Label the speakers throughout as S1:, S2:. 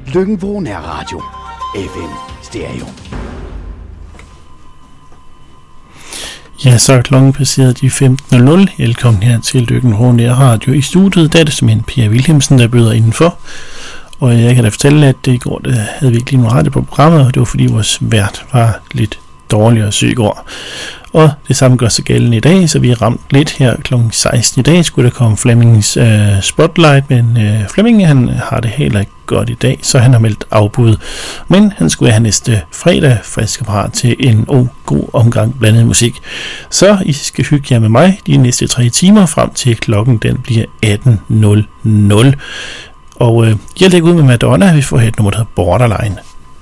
S1: Løkken Radio. FM Stereo.
S2: Ja, så er klokken passeret de 15.00. Velkommen her til Løkken Radio. I studiet der er det simpelthen Pia Wilhelmsen, der byder indenfor. Og jeg kan da fortælle, at det i går havde vi ikke lige noget radio på programmet, og det var fordi vores vært var lidt dårlig og syg i går. Og det samme gør sig gældende i dag, så vi har ramt lidt her kl. 16 i dag. Skulle der komme Flemmings Spotlight, men Flemming han har det heller ikke godt i dag, så han har meldt afbud. Men han skulle have næste fredag frisk og parat til en god omgang blandet musik. Så I skal hygge jer med mig de næste 3 timer frem til klokken den bliver 18.00. Og jeg lægger ud med Madonna, vi får her et nummer, der hedder Borderline.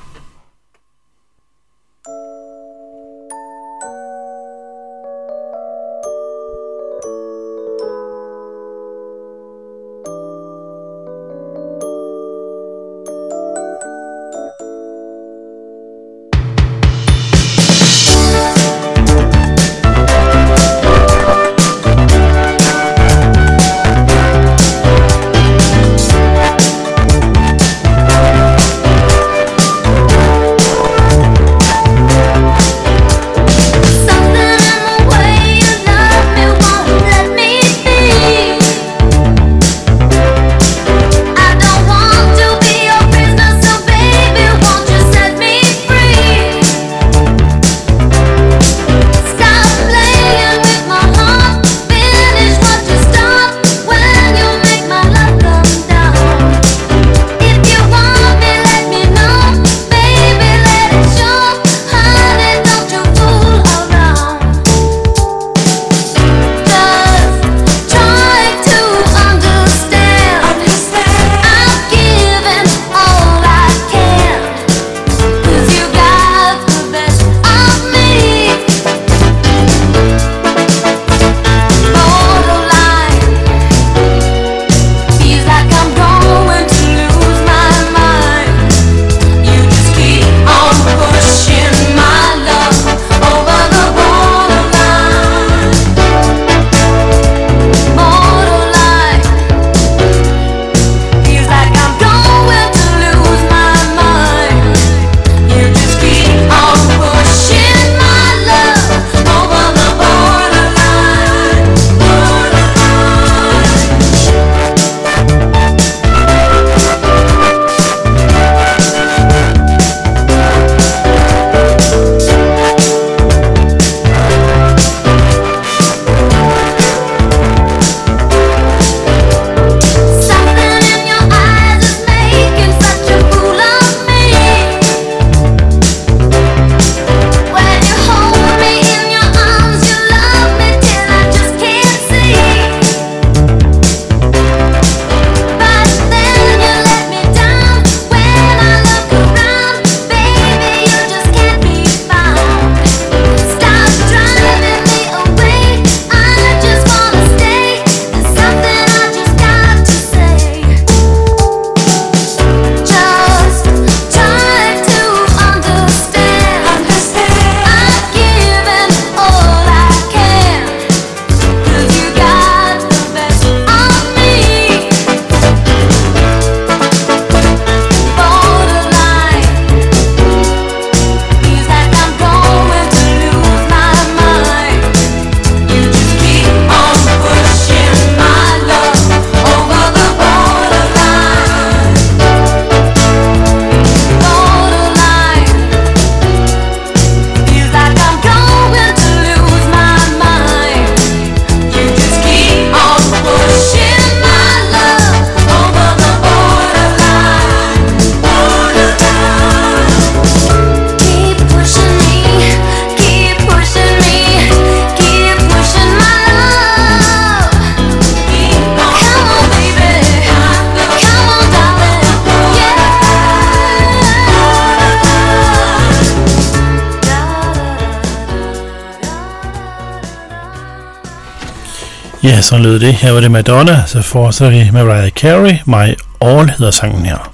S2: Ja, så lød det. Her var det Madonna, så fortsætter vi med Mariah Carey. My All hedder sangen her.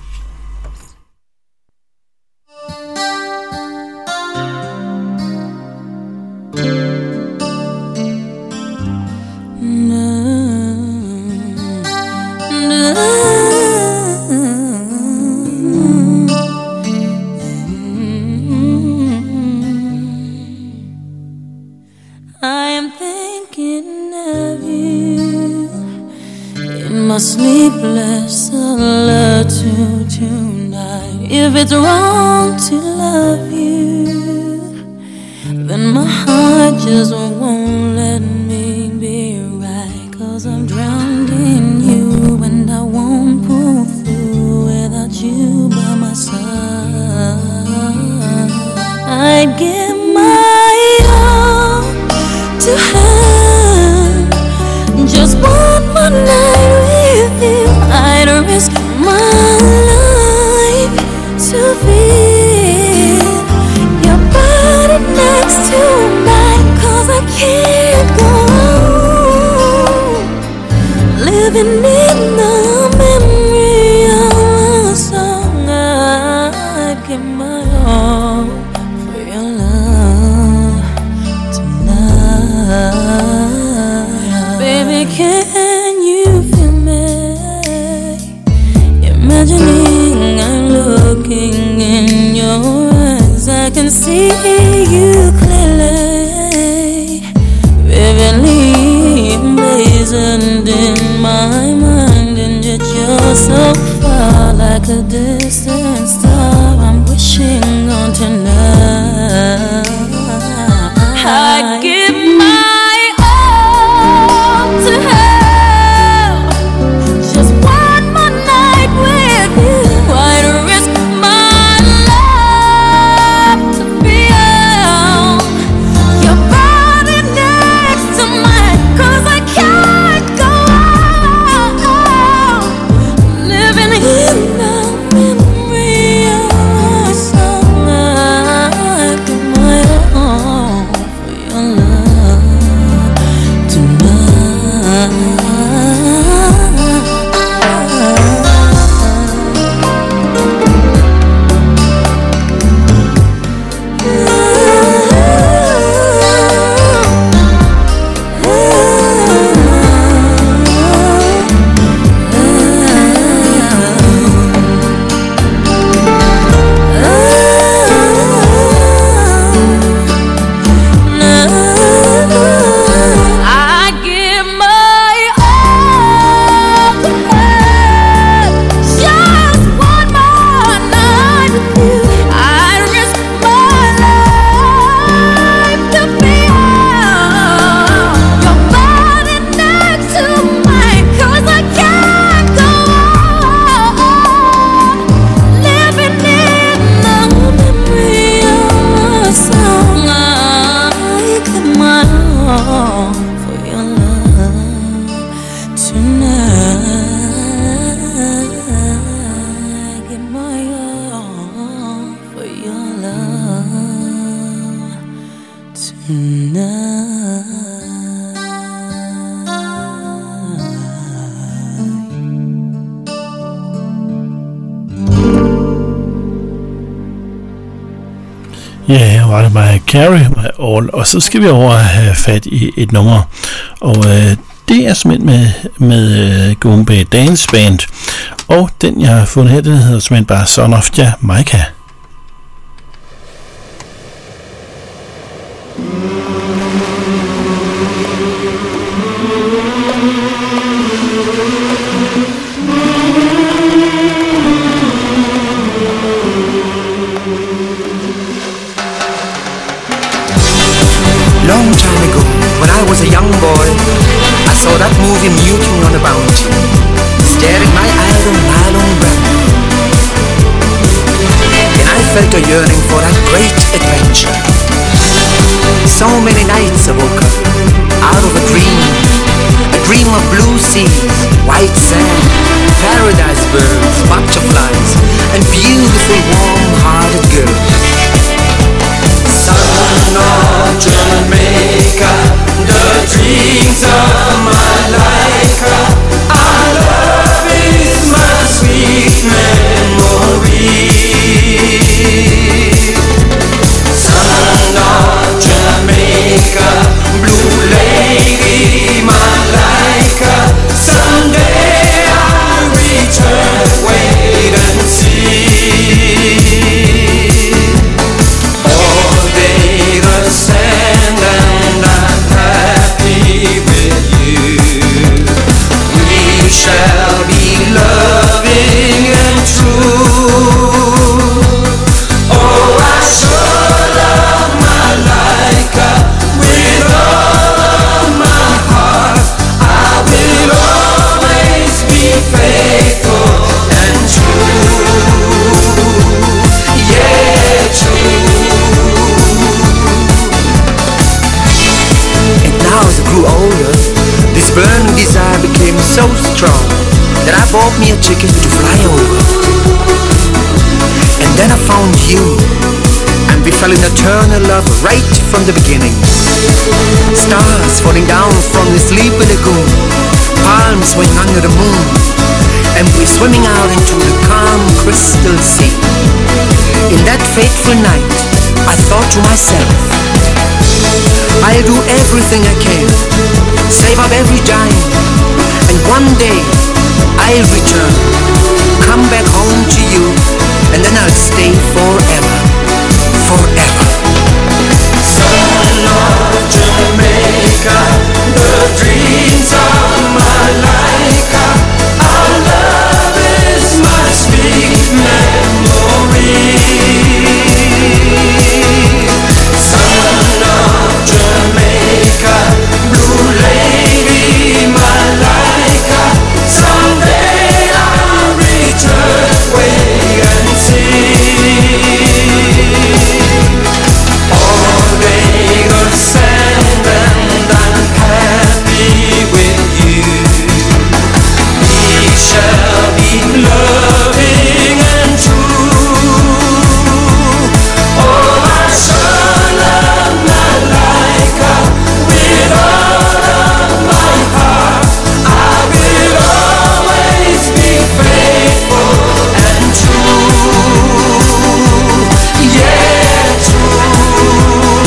S3: sleepless solitude tonight. If it's wrong to love you, then my heart just won't let me be right. 'Cause I'm drowned in you and I won't pull through without you by my side. I'd give my all to have just one more night with you. I'd risk my life to feel your body next to mine. 'Cause I can't go on living in the memory of a song. I'd give my all for your love tonight. Baby, can you feel me? Imagining I'm looking in your eyes, I can see you clearly, vividly emblazoned in my mind. And yet you're so far, like a distant star I'm wishing on tonight. I give my all to have just one more night with you. I'd risk my life to feel your body next to mine. 'Cause I can't go on living in the memory of a song. I give my all for your love tonight. I give my all to have just one more night with you. I'd risk my life to feel your body next to mine. 'Cause I can't go on living in the memory of a song. I give my all for your love tonight. I give my all for your love tonight.
S2: Ja, her var det mig, Carry My All, og så skal vi over og have fat i et nummer, og det er simpelthen med Goombay Dance Band, og den jeg har fundet her, den hedder simpelthen bare Son of Jamaica.
S4: Long time ago, when I was a young boy, I saw that movie Muting on a Bounty, staring my iron nylon brand. And I felt a yearning for that great adventure. So many nights I woke up out of a dream of blue seas, white sand, paradise birds, butterflies, and beautiful warm-hearted girls. Son of Jamaica, the dreams of my life. Our love is my sweet memory. Son of Jamaica. eternal love right from the beginning. Stars falling down from the sleepy lagoon, palms swing under the moon, and we're swimming out into the calm crystal sea. In that fateful night, I thought to myself, I'll do everything I can, save up every dime, and one day I'll return, come back home to you, and then I'll stay forever, forever. Son of Jamaica, the dreams of Malika, our love is my sweet memory. Son of Jamaica, blue lady Malika, someday I'll return, wait and see. All Vegas sand and I'm happy with you. We shall be loving and true. Oh, my son of Malika, with all of my heart, I will always be faithful and true. Yeah, true.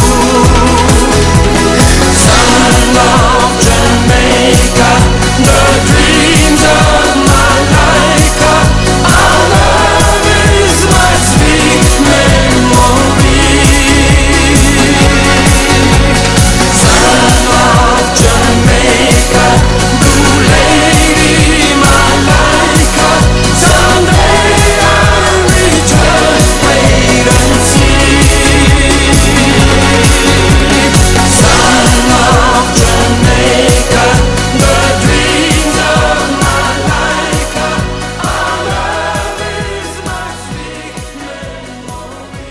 S4: Son of Jamaica, the dreams of Malika, our love is my sweet memory. Son of Jamaica, blue lady Malika, someday I'll return, wait and see. Son of Jamaica, the dreams of Malika, our love is my sweet memory.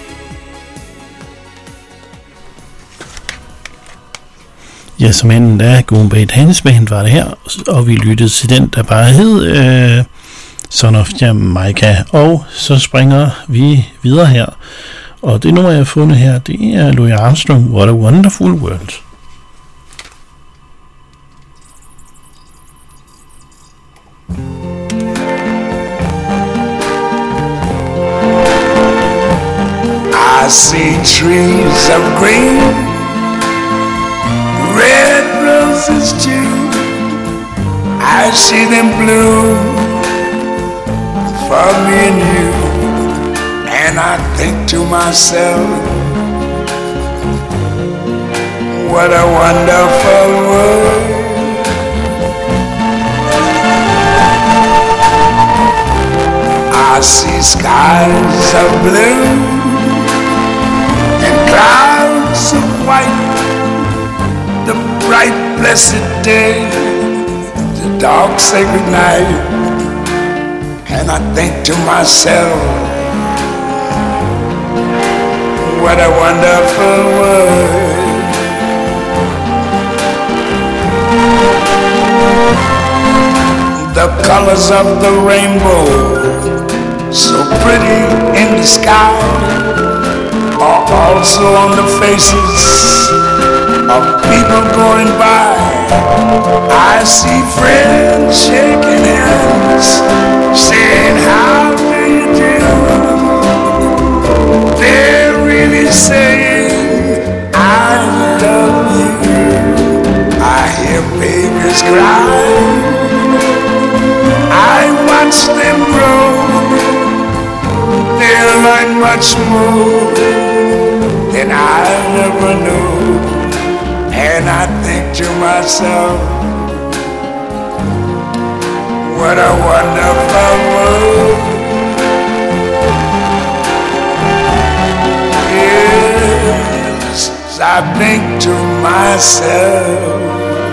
S2: Ja, som enden af Goombait Hans Band var det her, og vi lyttede til den, der bare hed Son of Jamaica. Og så springer vi videre her, og det nummer, jeg har fundet her, det er Louis Armstrong, What a Wonderful World.
S5: I see trees of green, red roses too. I see them bloom for me and you. And I think to myself, what a wonderful world. I see skies of blue and clouds of white, the bright blessed day, the dark sacred night. And I think to myself, what a wonderful world. The colors of the rainbow, so pretty in the sky, are also on the faces of people going by. I see friends shaking hands, saying how do you do. They're really saying I love you. I hear babies cry, I watch them grow. They'll learn much more than I never knew. And I think to myself, what a wonderful world. Yes, I think to myself,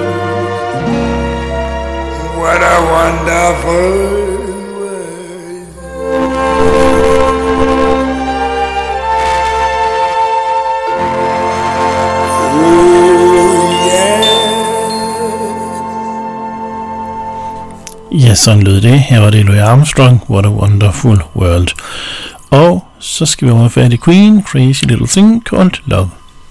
S5: what a wonderful world.
S2: Ja, sådan lød det. Her var det Louis Armstrong, What a Wonderful World. Og så skal vi over fat i Queen, Crazy Little Thing Called Love.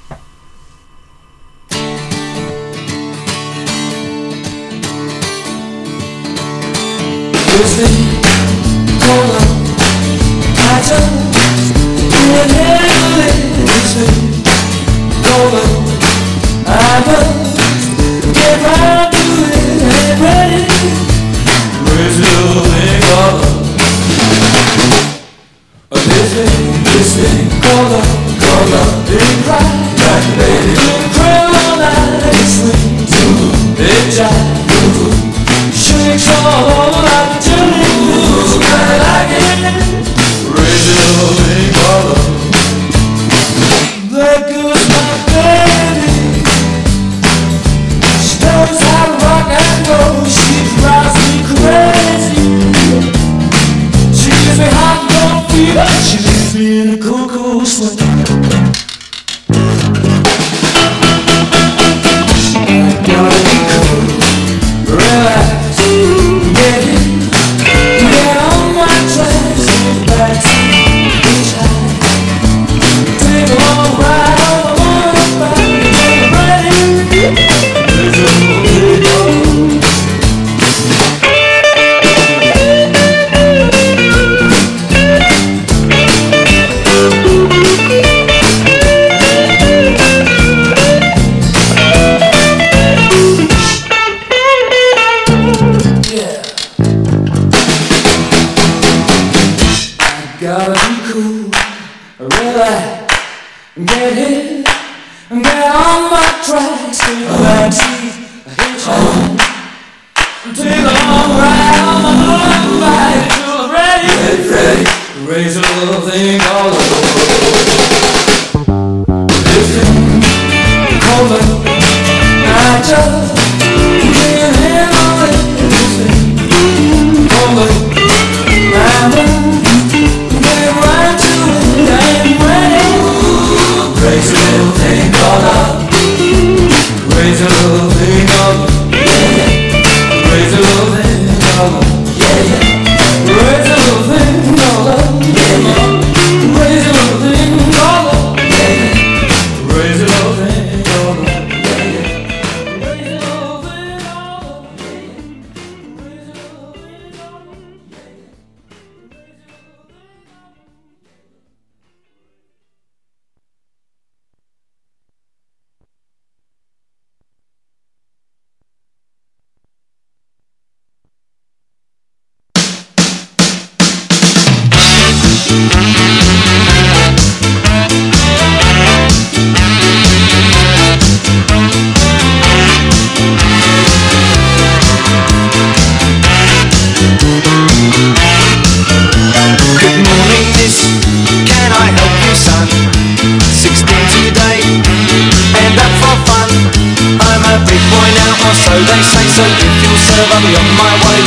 S6: This thing called love, I just can't handle it. This thing called love, I must get round to it and ready. Crazy little thing called love. This thing called love, didn't cry, like a baby. Didn't cry all night, it swings, it jives, shakes all over like a jelly. I like it, crazy little thing called love. There goes my baby, she knows how to rock and roll. She drives me crazy, she gives me hot and cold fever. She leaves me in a cold, cold sweat. I gotta be cool, relax, get in, get on my tracks, get back to each high. Take a long ride on the motorbike, get ready. There's a little bit gotta be cool, relax, get hit, get on my tracks, take a backseat, hitchhike, take a long ride on my motorbike till I'm ready, ready, raise a little thing called love. This thing called love, I just can't handle it. This thing called love, I just crazy little thing called love, crazy little thing called love, crazy little thing called love, crazy little thing called love, crazy little thing called love, crazy little thing called love, crazy little thing called love. I'll be on my way.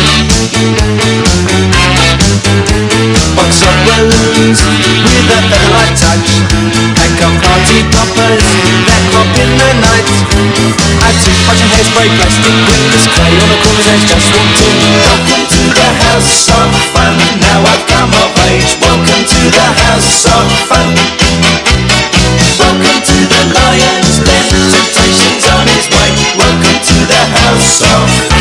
S6: Box of balloons with a feather-light touch. Pack of party poppers that rock in the night. Add toothbrush and hairspray, plastic windows, clay on the corner's edge, just walked in. Welcome to the house of fun. Now I've come of age. Welcome to the house of fun. Welcome to the Lion's Den. Temptation's on his way. Welcome to the house of fun.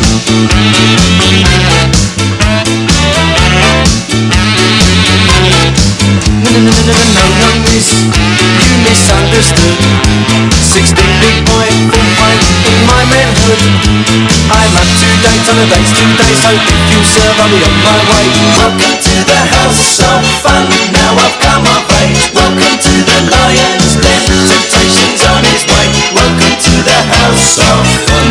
S6: No, miss, you misunderstood. 16 big boy, full pint in my manhood. I'm up to date on the dates today, so if you serve, I'll be on my way. Welcome to the house of fun. Now I've come of age. Welcome to the Lion's Den. Temptation's on his way. Welcome to the house of fun.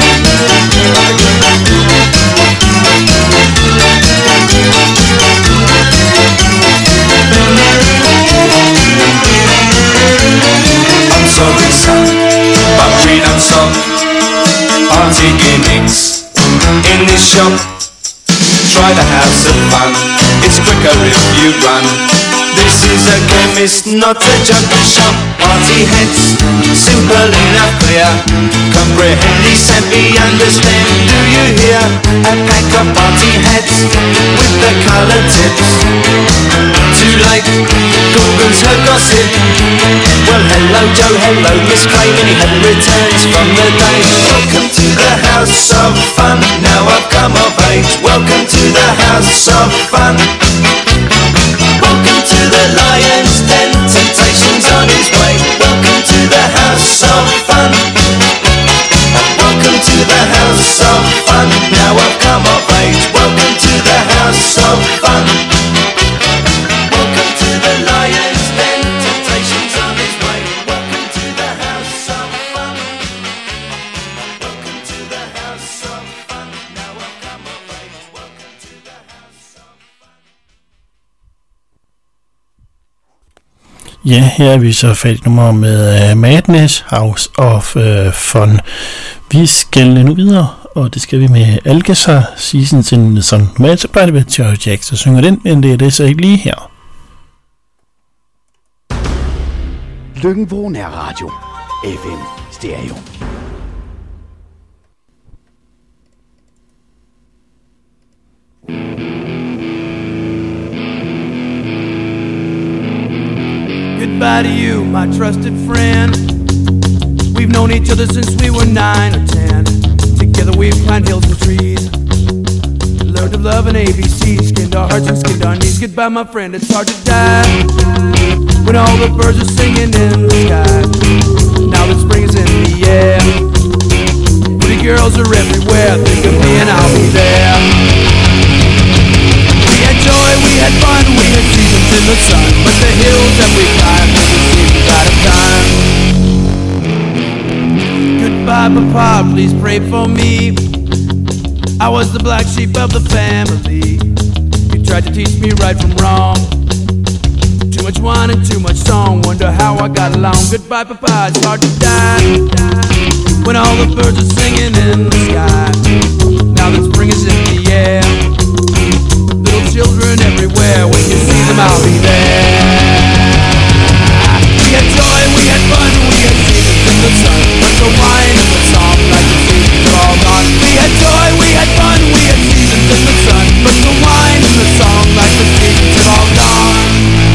S6: I'm sorry, son, but we don't stop party gimmicks in this shop. Try the house of fun, it's quicker if you run. This is a chemist, not a jungle shop. Party heads, simple enough, clear. Comprehend this and be understand. Do you hear? A pack of party heads with the coloured tips. Too late, Google's her gossip. Well, hello Joe, hello Miss Clay. Many had returns from the day. Welcome to the house of fun. Now I've come of age. Welcome to the house of fun. Welcome to the lion's den. Temptation's on his way. Welcome to the house of fun. Welcome to the house of fun. Now I've come of age. Welcome to the house of fun. Welcome to the lion's den. Temptation's on his way. Welcome to the house of fun. Welcome to the house of fun. Now I've come of age. Welcome to the house of fun.
S2: Ja, her er vi så fat i nummer med Madness, House of Fun. Vi skal nu videre, og det skal vi med Alcazar, Seasons in the Sun. Normalt så plejer det ved Joe Jacks, der synger den, men det er det så ikke lige her.
S1: Løkken er radio. FM Stereo.
S7: Goodbye to you, my trusted friend. We've known each other since we were 9 or 10. Together we've climbed hills and trees, learned to love and ABC, skinned our hearts and skinned our knees. Goodbye, my friend, it's hard to die when all the birds are singing in the sky. Now that spring is in the air, pretty girls are everywhere. Think of me and I'll be there. We had joy, we had fun, we had seasons in the sun, but the hills that we climbed never seemed out of time. Goodbye, Papa, please pray for me. I was the black sheep of the family. You tried to teach me right from wrong. Too much wine and too much song. Wonder how I got along. Goodbye, Papa, it's hard to die when all the birds are singing in the sky. Now that spring is in the air, little children everywhere. When you see them, I'll be there. We had joy, we had fun, we had seasons in the sun, but the wine and the song like the seasons are all gone. We had joy, we had fun, we had seasons in the sun, but the wine and the song like the seasons are all gone.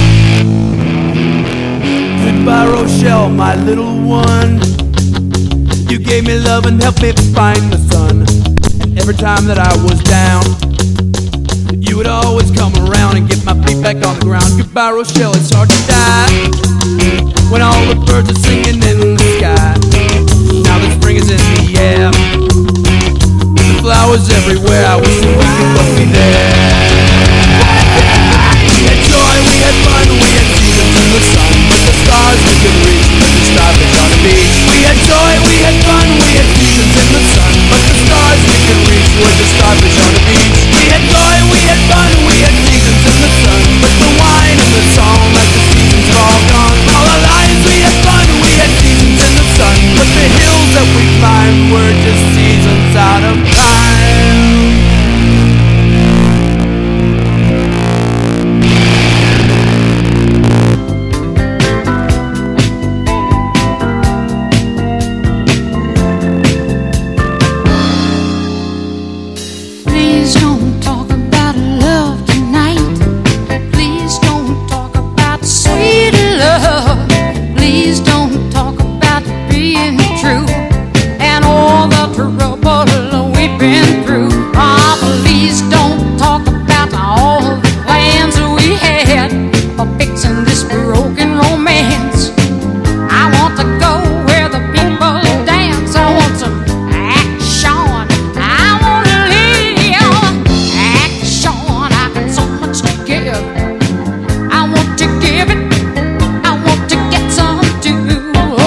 S7: Goodbye, Rochelle, my little one. You gave me love and helped me find the sun. And every time that I was down, you would always come around and get my feet back on the ground. Goodbye, Rochelle, it's hard to die when all the birds are singing in the sky. Now that spring is in the air, the flowers everywhere. I wish that we could both be there. We had joy, we had fun, we had seasons in the sun, but the stars we could reach were the starfish on the beach. We had joy, we had fun, we had seasons in the sun, but the stars we could reach were the starfish on the beach. We had joy, we had fun, we had seasons in the sun, but the wine and the song like the seasons are all gone. All our lives we had fun, we had seasons in the sun, but the hills that we climbed were just seasons out of time.
S3: Please don't talk about love tonight. Please don't talk about sweet love. Please don't talk about being true and all the trouble we've been through. Oh, please don't talk about all the plans we had for fixing this broken romance. I want to go where the people dance. I want some action. I want to live action. I got so much to give. I want to give it. I want to get some too.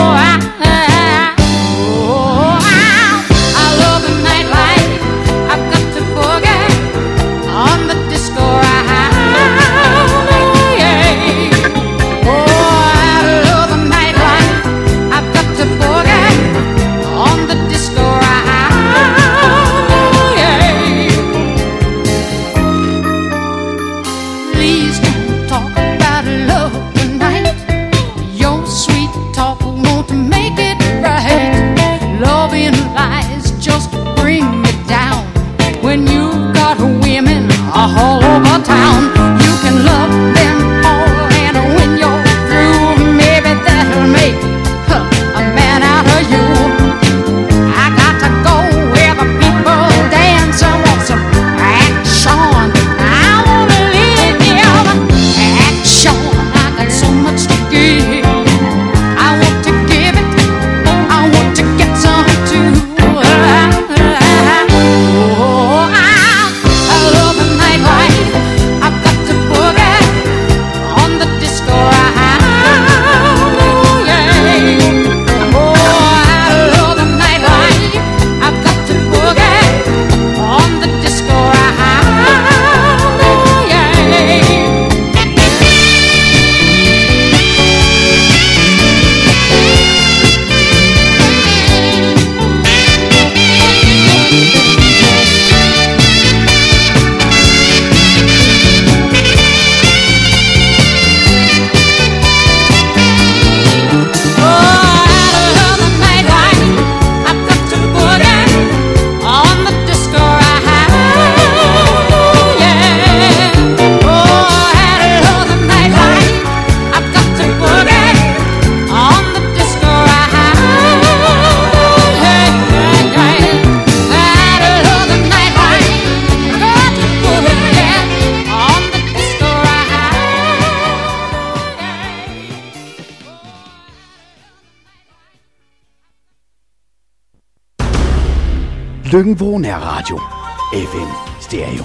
S1: Lyngvo Nærradio. FM Stereo.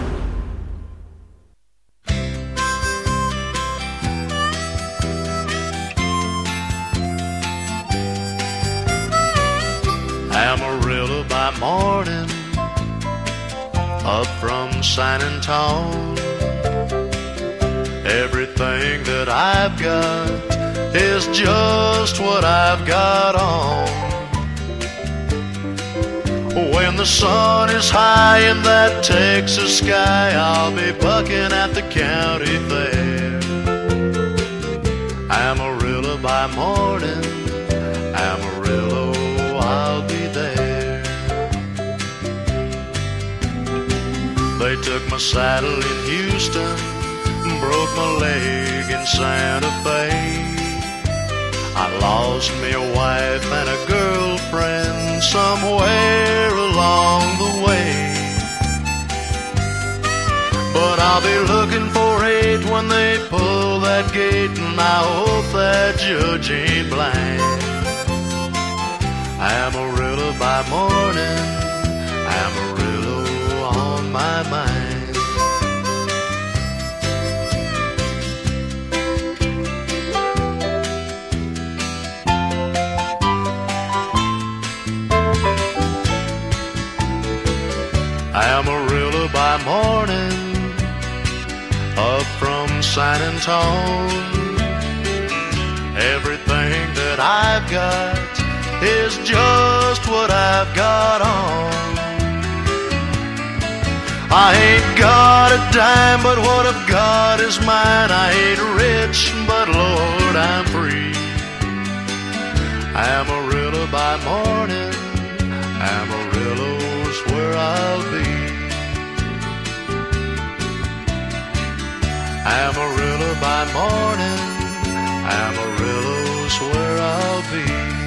S8: Amarillo by morning, up from San Antone. Everything that I've got is just what I've got on. When the sun is high in that Texas sky, I'll be bucking at the county fair. Amarillo by morning, Amarillo, I'll be there. They took my saddle in Houston, broke my leg in Santa Fe. I lost me a wife and a girlfriend somewhere along the way. But I'll be looking for 8 when they pull that gate, and I hope that judge ain't blind. Amarillo by morning, Amarillo on my mind. Amarillo by morning, up from San Antone. Everything that I've got is just what I've got on. I ain't got a dime, but what I've got is mine. I ain't rich, but Lord, I'm free. Amarillo by morning, Amarillo's where I'll be. Amarillo by morning, Amarillo's where I'll be.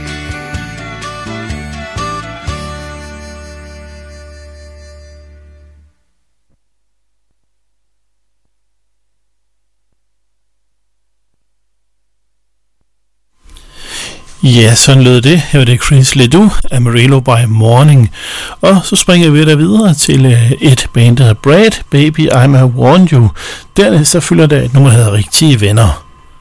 S2: Ja, sådan lød det. Her var det Chris Ledoux, Amarillo by Morning. Og så springer vi der videre til et band, der hedder Brad, Baby I May Warn You. Dernæst så følger der et nummer, der hedder Rigtige Venner.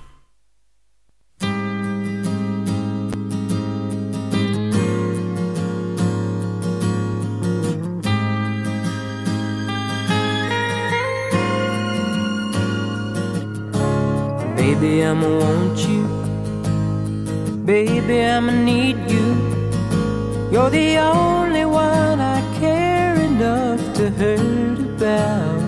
S9: Baby, I'ma want you. Baby, I'ma need you. You're the only one I care enough to hurt about.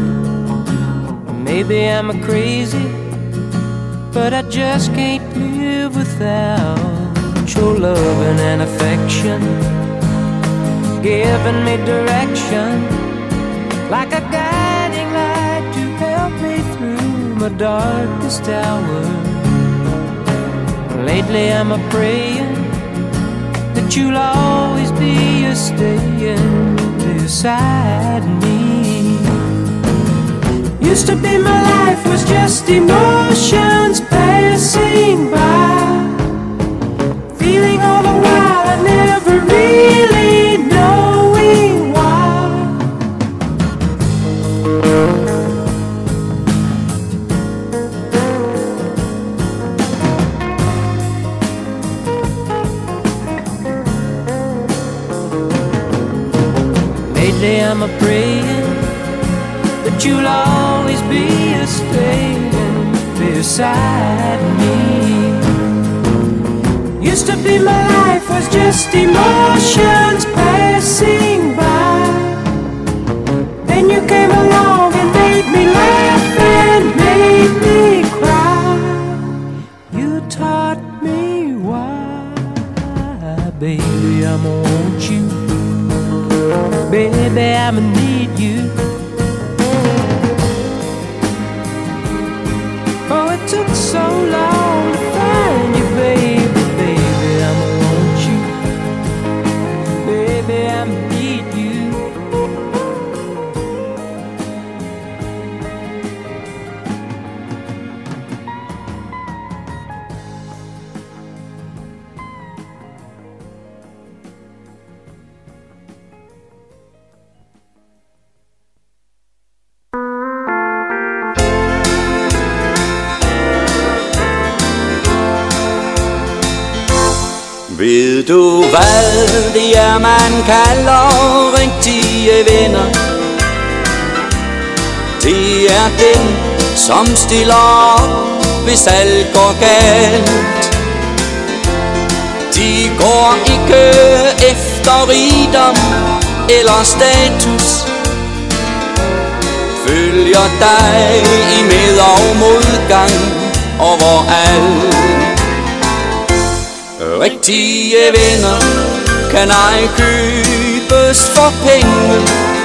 S9: Maybe I'm a crazy, but I just can't live without your loving and affection, giving me direction, like a guiding light to help me through my darkest hour. Lately I'm a praying that you'll always be a staying beside me. Used to be my life was just emotions passing by, feeling all the while I never really knowing why. Lately I'm a praying that you'll always be a staying beside me. Used to be my life was just emotions passing by. Then you came along and made me laugh and made me cry. You taught me why. Baby, I'ma want you. Baby, I'ma need you. Oh, it took so long to find you, baby. Baby, I'ma want you. Baby, I'ma need you.
S6: Ved du hvad det er man kalder rigtige venner? Det er dem som stiller op hvis alt går galt. De går ikke efter rigdom eller status, følger dig i med- og modgang overalt. Rigtige venner kan ej købes for penge.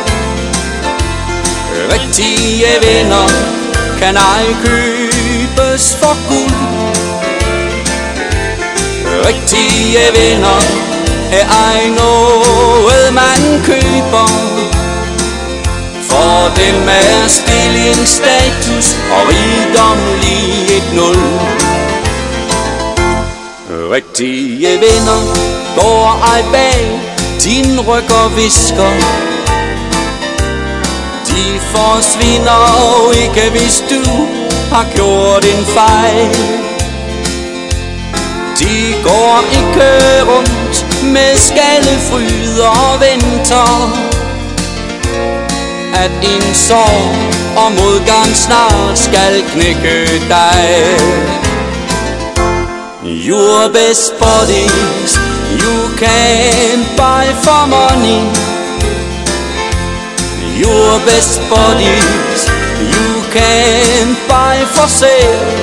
S6: Rigtige venner kan ej købes for guld. Rigtige venner er ej noget man køber. For dem er stilling, status og rigdom lige et nul. Rigtige venner går ej bag din ryg og visker. De forsvinder ikke hvis du har gjort en fejl. De går ikke rundt med skaldefryd og venter at en sorg og modgang snart skal knække dig. Your best buddies you can't buy for money. Your best buddies you can't buy for sale.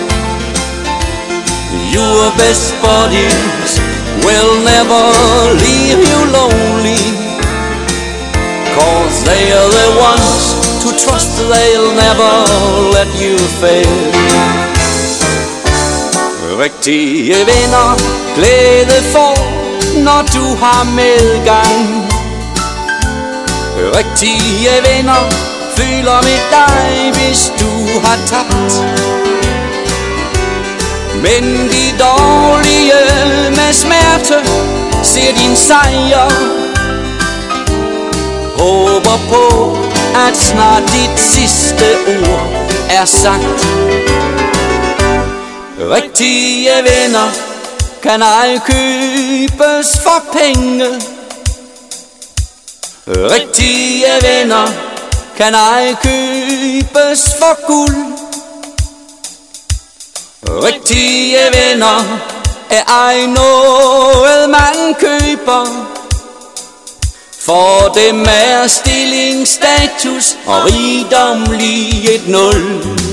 S6: Your best buddies will never leave you lonely, 'cause they are the ones to trust, they'll never let you fail. Rigtige venner glæde for, når du har medgang. Rigtige venner føler med dig, hvis du har tabt. Men de dårlige med smerte ser din sejr, håber på, at snart dit sidste ord er sagt. Rigtige venner kan ej købes for penge. Rigtige venner kan ej købes for guld. Rigtige venner er ej noget man køber. For dem er stilling, status og rigdom lige et nul.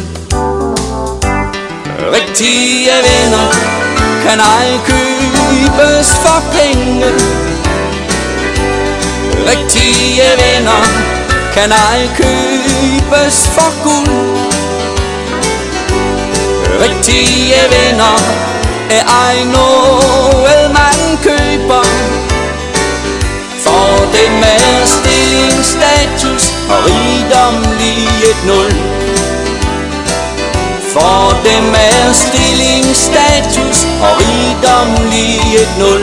S6: Rigtige venner kan ej købes for penge. Rigtige venner kan ej købes for guld. Rigtige venner er ej noget man køber. For dem er stilling, status og rigdom lige et nul. For dem er stilling, status og rigdom lige et nul.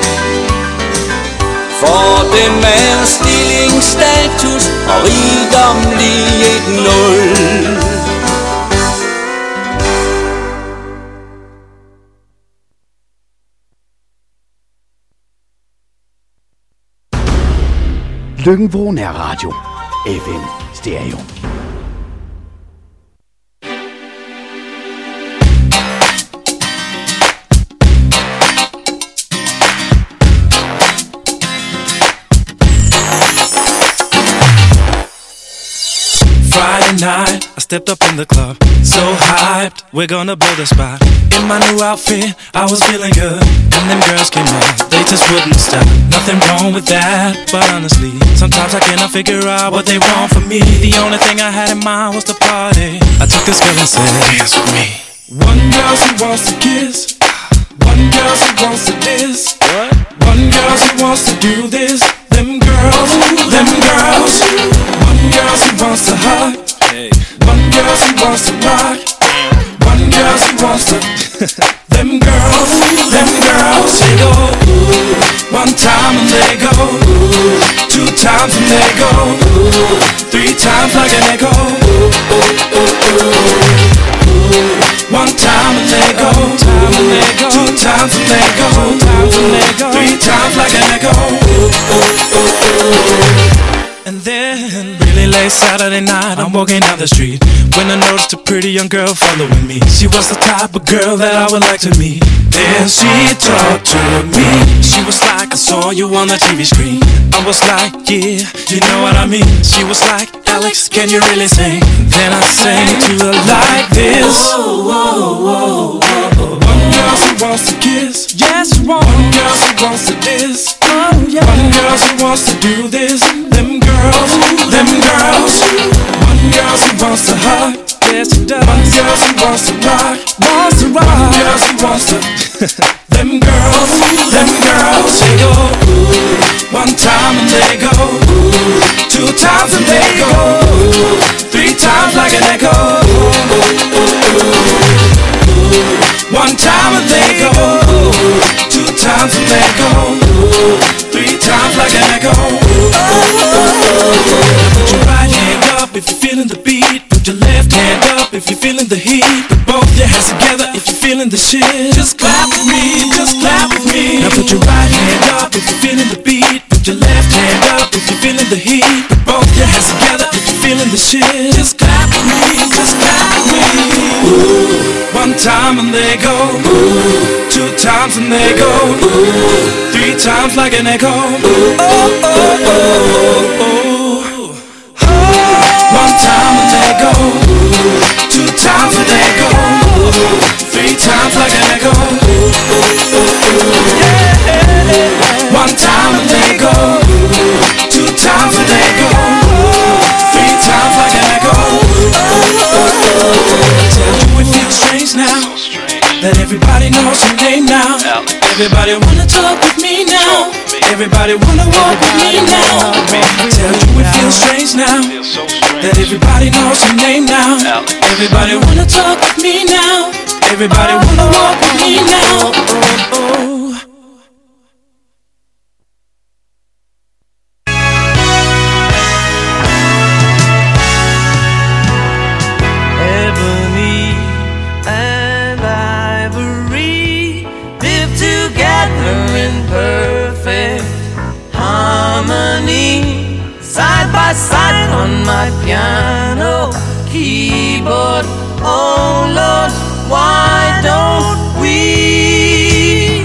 S6: For dem er stilling, status og rigdom lige et nul.
S1: Løkken Radio. FM Stereo.
S10: Friday night, I stepped up in the club, so hyped, we're gonna build a spot. In my new outfit, I was feeling good, and them girls came out, they just wouldn't stop. Nothing wrong with that, but honestly, sometimes I cannot figure out what they want from me. The only thing I had in mind was to party. I took this girl and said, dance with me. One girl she wants to kiss, one girl she wants to diss, one girl she wants to do this. Them girls, them girls. One girl she wants to hug, one girl she wants to rock, one girl she wants to. Them girls, they go one time and they go, 2 times and they go, 3 times like an echo. One time and they go, 2 times and they go, 2 times and they go, 3 times like an echo. And then, really late Saturday night, I'm walking down the street when I noticed a pretty young girl following me. She was the type of girl that I would like to meet. Then she talked to me. She was like, I saw you on the TV screen. I was like, yeah, you know what I mean. She was like, Alex, can you really sing? Then I sang to her like this. One girl she wants to kiss, yes, one girl she wants to diss, oh yeah. One girl she wants to do this, them girls, them girls. One girl she wants to hug, yes she does. One girl she wants to rock, wants to rock. One girl she wants to, them girls, they go. 1 time and they go, 2 times and they go, 3 times like an echo. 1 time and they go, 2 times and they go, 3 times like an echo. Put your right hand up if you're feeling the beat. Put your left hand up if you're feeling the heat. Put both your hands together if you're feeling the shit. Just clap with me, just clap with me. Now put your right hand up if you're feeling the beat. Put your left hand up if you're feeling the heat. Put both your hands together if you're feeling the shit. Just clap with me, just clap with me. 1 time and they go, 2 times and they go, 3 times like an echo. Oh, oh, oh, oh. 1 time and they go, 2 times and they go, 3 times like an echo. 1 time and they go, 2 times and they go, 3 times like an echo. Tell you it feels strange now that everybody knows your name now. Everybody wanna talk with me now. Everybody wanna walk with me now. Tell you it feels strange now that everybody knows your name now. Everybody wanna talk with me now. Everybody wanna walk with me now. Oh, oh.
S6: Ebony and ivory live together in perfect harmony, side by side on my piano keyboard. Oh Lord, why don't we?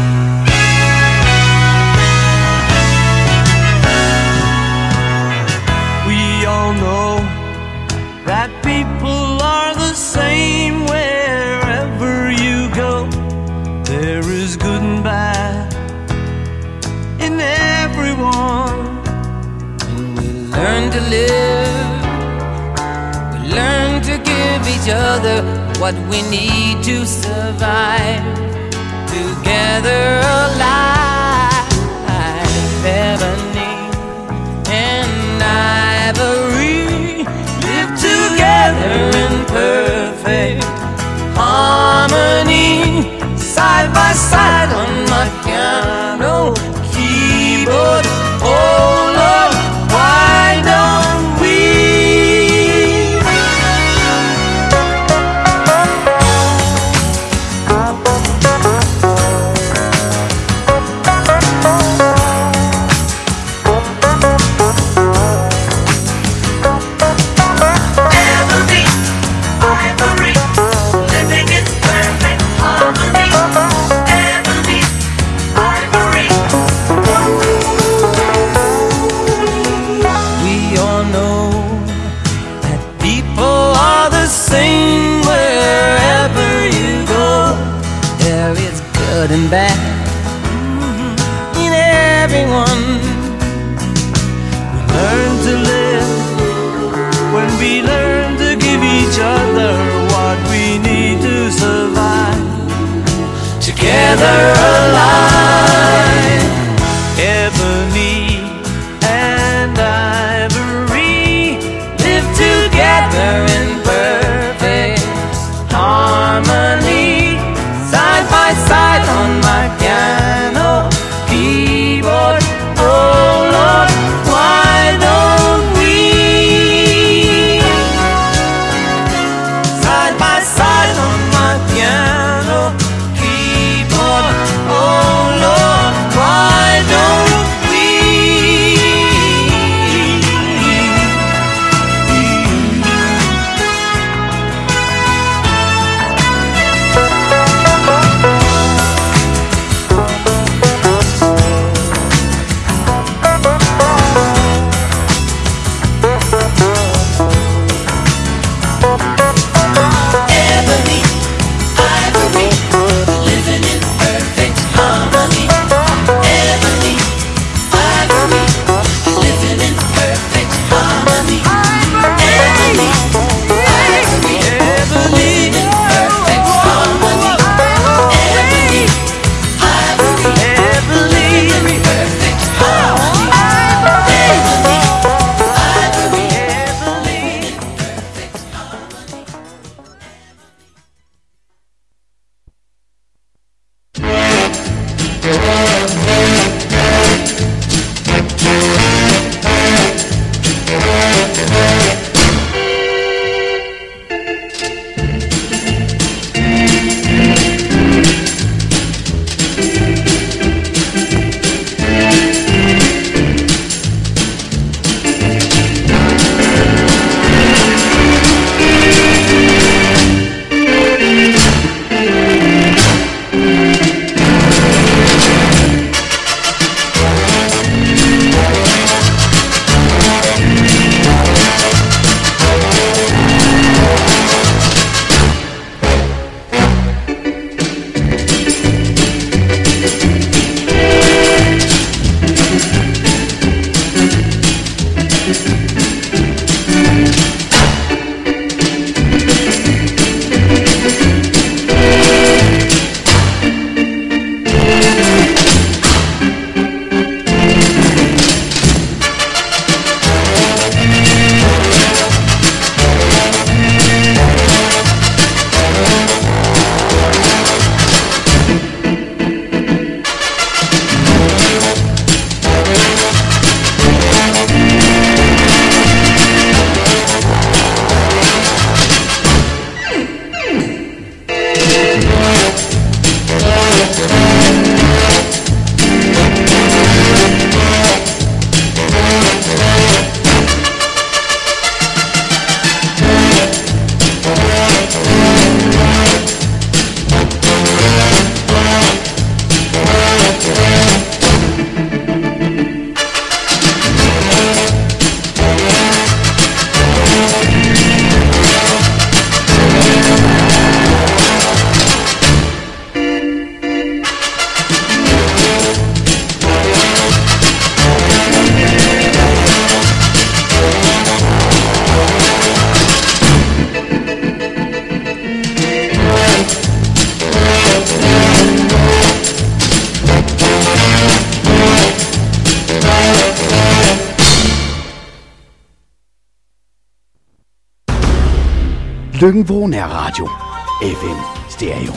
S6: We all know that people are the same wherever you go. There is good and bad in everyone. When we learn to live, we learn to give each other what we need to survive. Together alive, ebony and ivory live together in perfect harmony, side by side on my piano keyboard. Oh Lord, why don't we? And bad in everyone. We learn to live when we learn to give each other what we need to survive. Together alive, ebony and ivory live together in perfect harmony, side by side on my piano keyboard. Oh Lord, why don't we? Side by side on my piano keyboard.
S1: Lyngvro Nærradio. FM Stereo.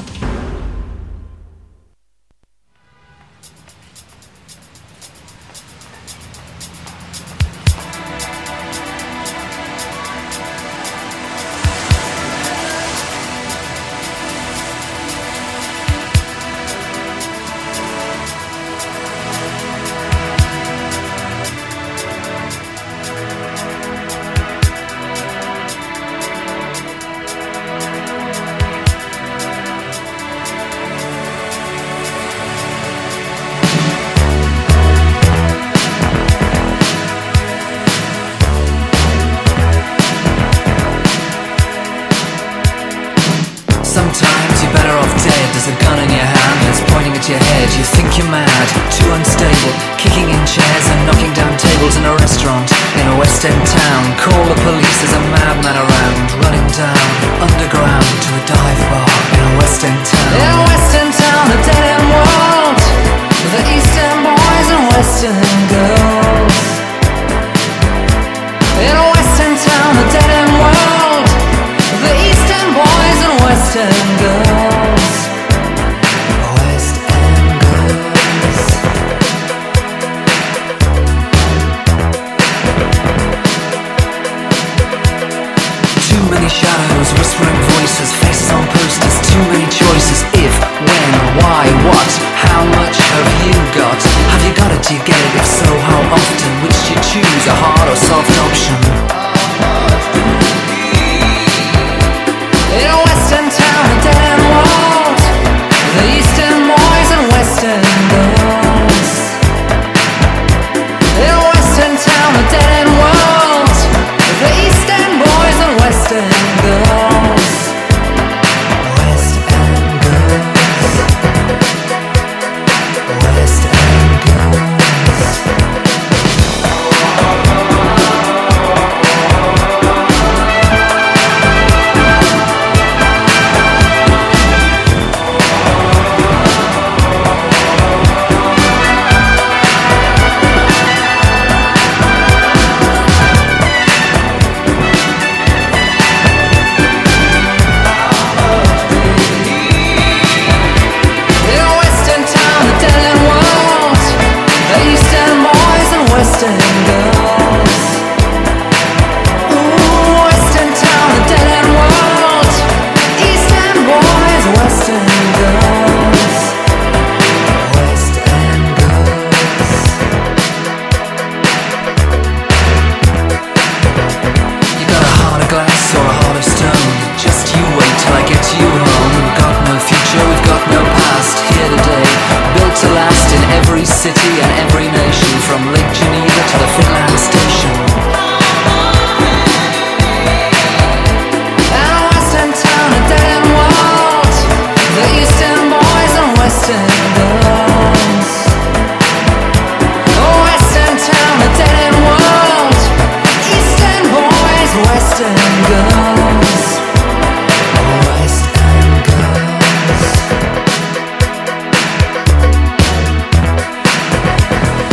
S11: Sometimes you're better off dead. There's a gun in your hand that's pointing at your head. You think you're mad, too unstable, kicking in chairs and knocking down tables in a restaurant in a West End town. Call the police, there's a madman around, running down underground to a dive bar in a West End town. In a West End town, a dead end world, the East End boys and West End girls. In a West End town, a dead end world, the East End boys and West End girls. West End girls. Too many shadows, whispering voices, faces on posters, too many choices. If, when, why, what, how much have you got? Have you got it, do you get it? If so, how often? Which do you choose, a hard or soft option? In a West End town, a dead end world, the East End boys and West End girls. In a West End town, a dead end world, the East End boys and West End girls. West End girls. West End girls. West End girls. Ooh, West End town, a dead end world. East End boys, West End girls. West End girls. You got a heart of glass or a heart of stone. Just you wait till I get you home. We've got no future, we've got no past. Here today, built to last in every city and every nation, from Lake Geneva to the Finland station. And a West End town, a dead end world, the East End boys and West End girls. A West End town, a dead end world, East End boys, West End girls. West End girls.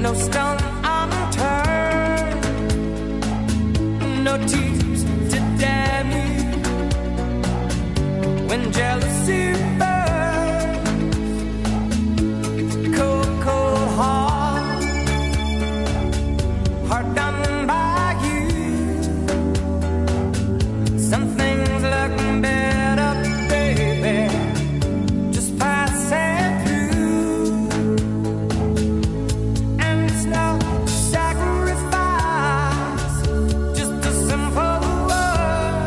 S12: no stone unturned, no tears to damn you. When jealousy burns, cold, cold heart, heart done by you. Some things look better, baby, just passing through. And it's no sacrifice, just a simple word.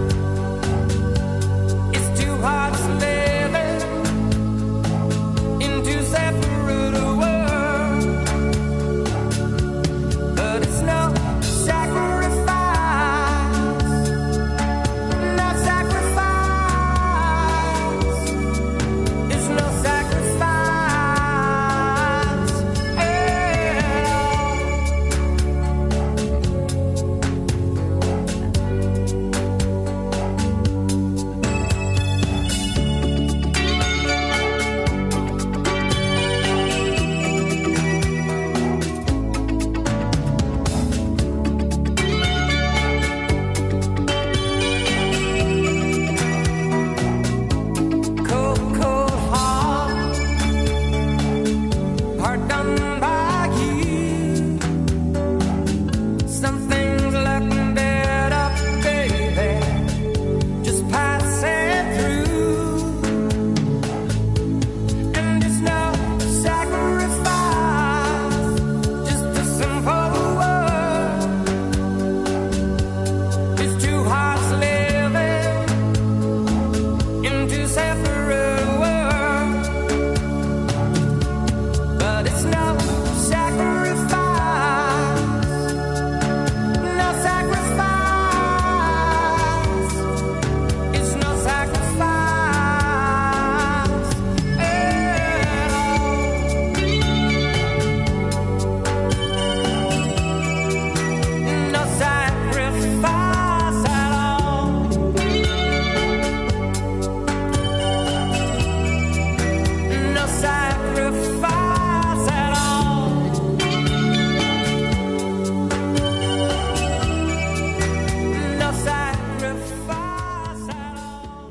S12: It's two hearts living in two separate worlds, but it's no sacrifice, no sacrifice. It's no sacrifice at all. Cold, cold heart, heart done by you. Some things look better, baby, just passing through. And it's no sacrifice, just a simple word. It's two hearts living in two separate worlds, but it's no sacrifice, no sacrifice. It's no sacrifice at all. No sacrifice at all. No sacrifice at all. No sacrifice at all.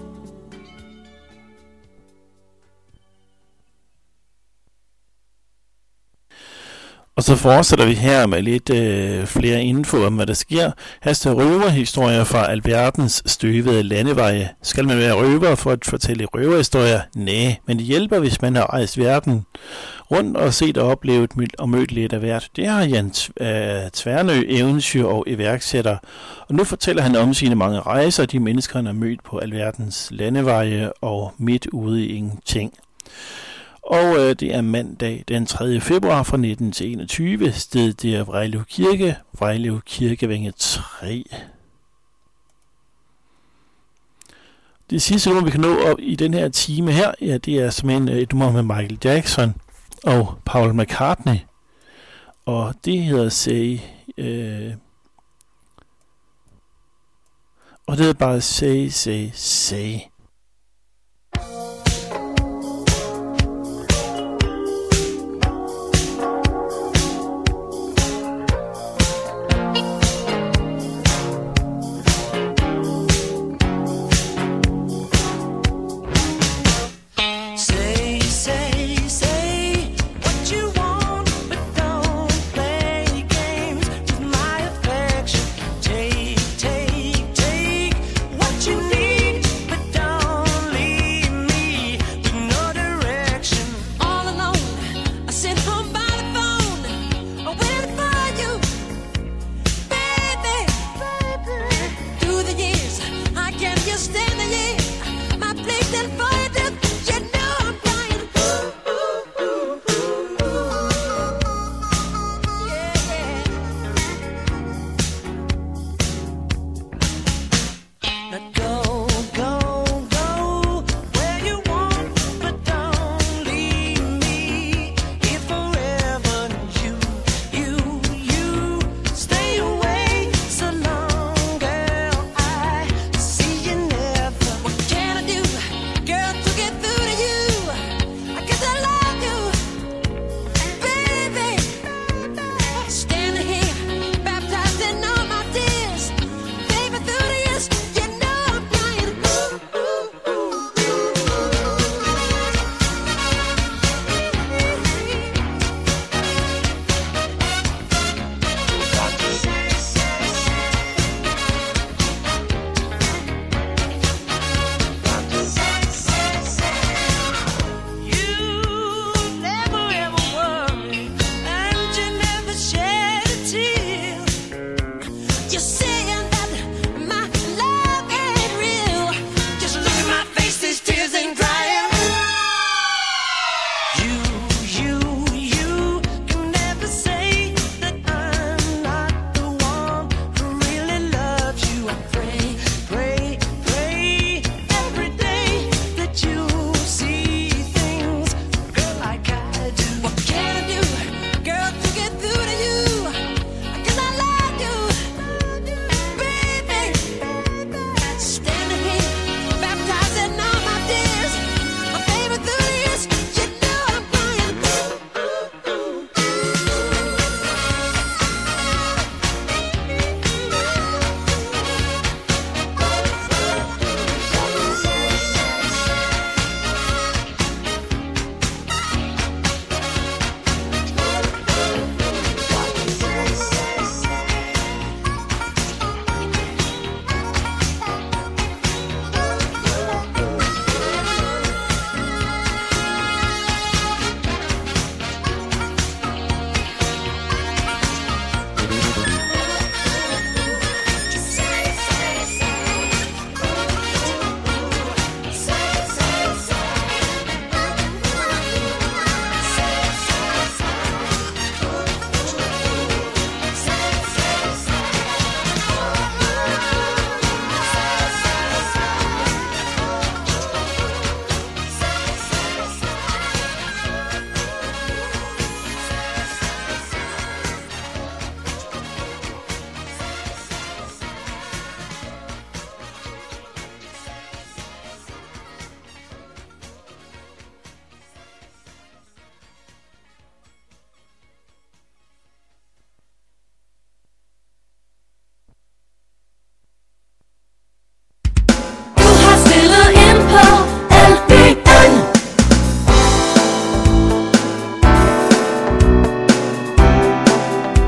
S2: Og så fortsætter vi her med lidt flere info om, hvad der sker. Her står røverhistorier fra alverdens støvede landeveje. Skal man være røver for at fortælle røverhistorier? Næh, men det hjælper, hvis man har rejst verden rundt og set og oplevet og mødt lidt af hvert. Det har Jan Tværnø, eventyr og iværksætter. Og nu fortæller han om sine mange rejser, de mennesker, han har mødt på alverdens landeveje og midt ude i ingenting. Og det er mandag den 3. februar fra 19 til 21. Stedet det er Vrejlev Kirke, Vrejlev Kirkevænge 3. Det sidste nummer, vi kan nå op i den her time her, ja, det er simpelthen et nummer med Michael Jackson og Paul McCartney. Og det hedder Say... og det er bare Say, Say, Say.